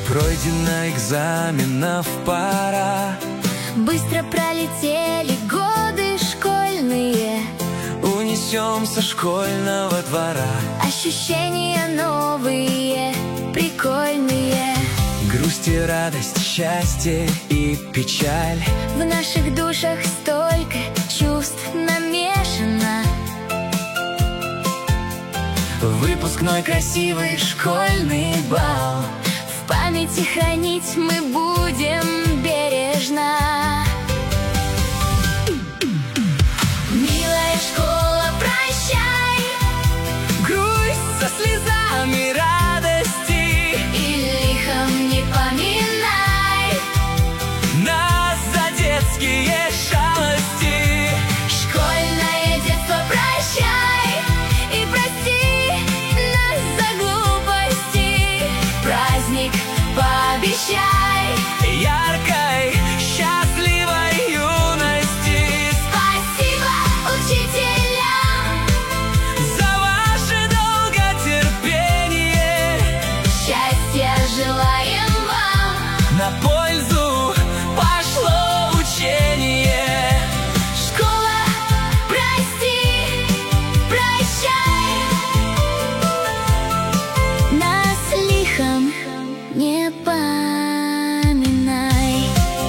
Пройдено экзаменов пора. Быстро пролетели годы школьные. Унесем со школьного двора Ощущения новые, прикольные. грусть и радость, счастье и печаль. В наших душах столько чувств намешано. Выпускной красивый школьный бал В памяти хранить мы будем бережно. Милая школа, прощай, грусть со слезами радости. и лихом не поминай Нас за детские шалости. школьное детство, прощай, и прости нас за глупости. Праздник пообещай Яркой, счастливой юности. Спасибо учителям, За ваше долготерпение. счастья желаем вам. На пользу пошло учение. Школа, прости, прощай, нас лихом не поминай.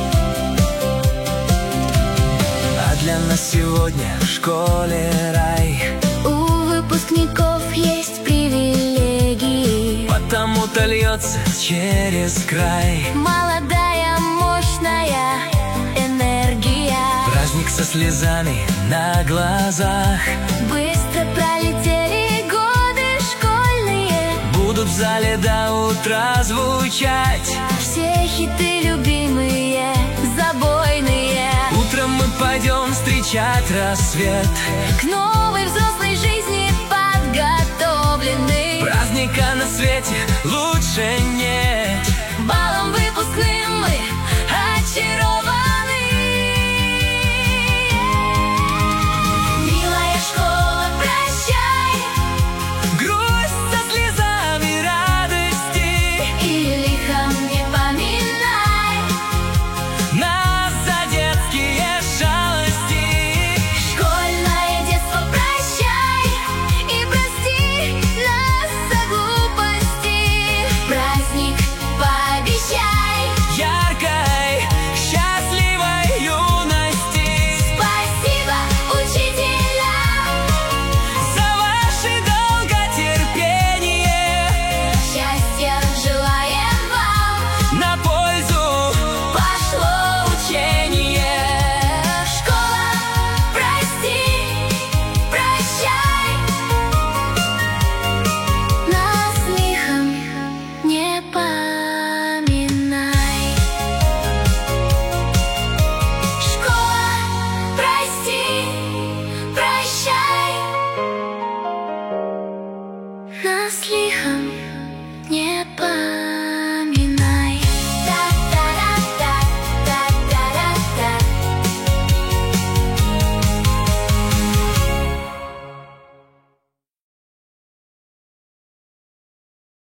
А для нас сегодня в школе рай. У выпускников есть привилегии. Потому-то льется через край Молодая, мощная энергия. праздник со слезами на глазах. Быстро пролетели годы школьные. Будут в зале до утра звучать. Все хиты любимые, забойные. Утром мы пойдем встречать рассвет. К новой взрослой жизни подготовлены. Праздника на свете лучше нет. Балом выпускным мы очарованы. Милая школа, прощай, Грусть со слезами радости. и лихом